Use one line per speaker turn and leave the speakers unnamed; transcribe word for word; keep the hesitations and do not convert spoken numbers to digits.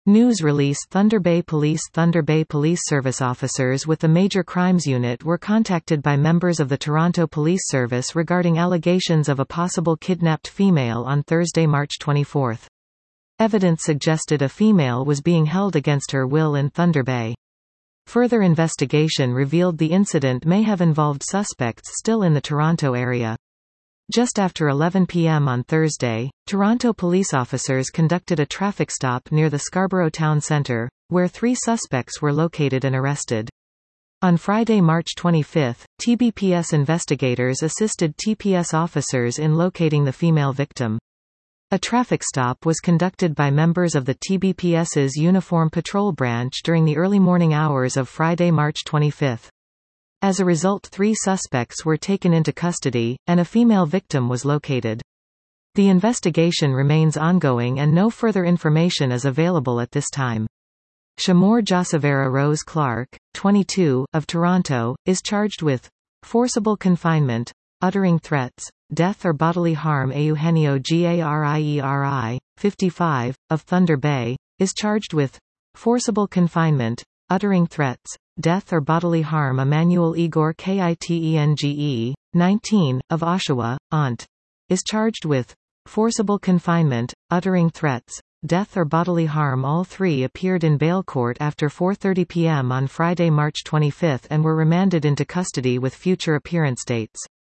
News release Thunder Bay Police Thunder Bay Police Service officers with the Major Crimes Unit were contacted by members of the Toronto Police Service regarding allegations of a possible kidnapped female on Thursday, March twenty-fourth. Evidence suggested a female was being held against her will in Thunder Bay. Further investigation revealed the incident may have involved suspects still in the Toronto area. Just after eleven p m on Thursday, Toronto police officers conducted a traffic stop near the Scarborough Town Centre, where three suspects were located and arrested. On Friday, March twenty-fifth, T B P S investigators assisted T P S officers in locating the female victim. A traffic stop was conducted by members of the T B P S's Uniform Patrol Branch during the early morning hours of Friday, March twenty-fifth. As a result, three suspects were taken into custody, and a female victim was located. The investigation remains ongoing and no further information is available at this time. Shamor Josavera Rose Clark, twenty-two, of Toronto, is charged with forcible confinement, uttering threats, death or bodily harm. Eugenio Garieri, fifty-five, of Thunder Bay, is charged with forcible confinement, uttering threats, death or bodily harm. Emmanuel Igor Kitenge, nineteen, of Oshawa, Ont, is charged with forcible confinement, uttering threats, death or bodily harm. All three appeared in bail court after four thirty p m on Friday, March twenty-fifth and were remanded into custody with future appearance dates.